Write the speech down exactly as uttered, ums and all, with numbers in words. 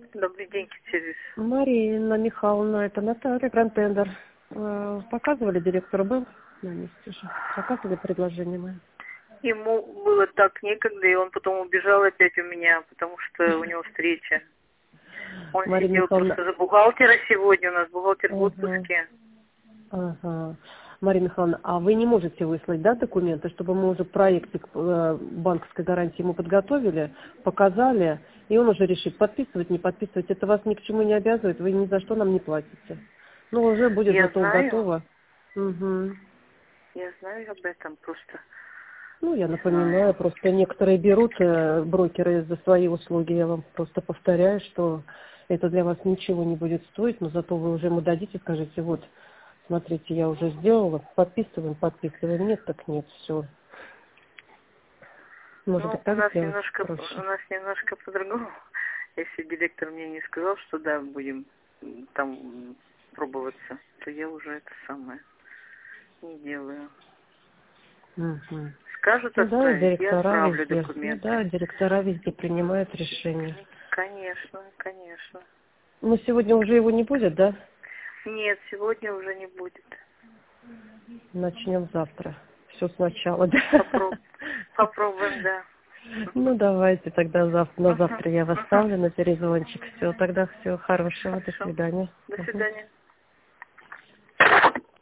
Добрый день, сервис. Марина Михайловна, это Наталья, Грантендер. Э, Показывали, директор был на месте же. Показывали предложение мое. Ему было так некогда, и он потом убежал опять у меня, потому что у него встреча. Он Марина сидел Михайловна... просто за бухгалтера сегодня, у нас бухгалтер в Ага. отпуске. Ага. Марина Михайловна, а вы не можете выслать, да, документы, чтобы мы уже проектик э, банковской гарантии ему подготовили, показали, и он уже решит, подписывать, не подписывать. Это вас ни к чему не обязывает, вы ни за что нам не платите. Ну, уже будет Я зато знаю, готово. Угу. я знаю об этом, просто Ну, я не знаю. напоминаю, просто некоторые берут э, брокеры за свои услуги. Я вам просто повторяю, что это для вас ничего не будет стоить, но зато вы уже ему дадите, скажете, вот, смотрите, я уже сделала, подписываем, подписываем. Нет, так нет, все. Может Ну, быть, у так нас сделать немножко, у проще. нас немножко по-другому. Если директор мне не сказал, что да, будем м, там м, пробоваться, то я уже это самое не делаю. Мгм. Скажут Ну да, отправить, я директора отправлю везде. Ну документы. да, директора везде принимают решения. Конечно, конечно. Но сегодня уже его не будет, да? Нет, сегодня уже не будет. Начнем завтра. Все сначала, Попроб... да? Попробуем, да. Ну, давайте тогда завтра, на Угу, завтра я вас угу. ставлю на перезвончик. Все, тогда всего хорошего. До Хорошо. свидания. До Мгм. свидания.